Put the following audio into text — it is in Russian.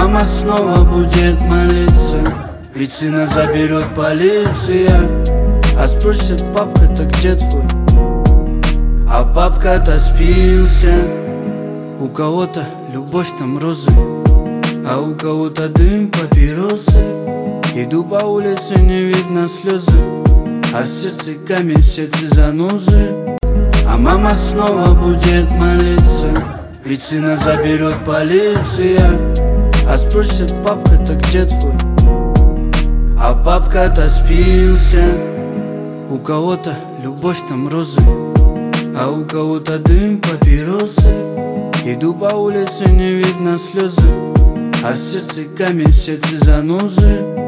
мама снова будет молиться, ведь сына заберет полиция. А спросит папка, так где твой? А папка-то спился. У кого-то любовь там розы, а у кого-то дым папиросы. Иду по улице, не видно слезы, а в сердце камень, в сердце занозы. А мама снова будет молиться, ведь сына заберет полиция. А спросит папка, так где твой? А папка-то спился. У кого-то любовь там розы, а у кого-то дым папиросы. Иду по улице, не видно слезы, а в сердце камень, в сердце занозы.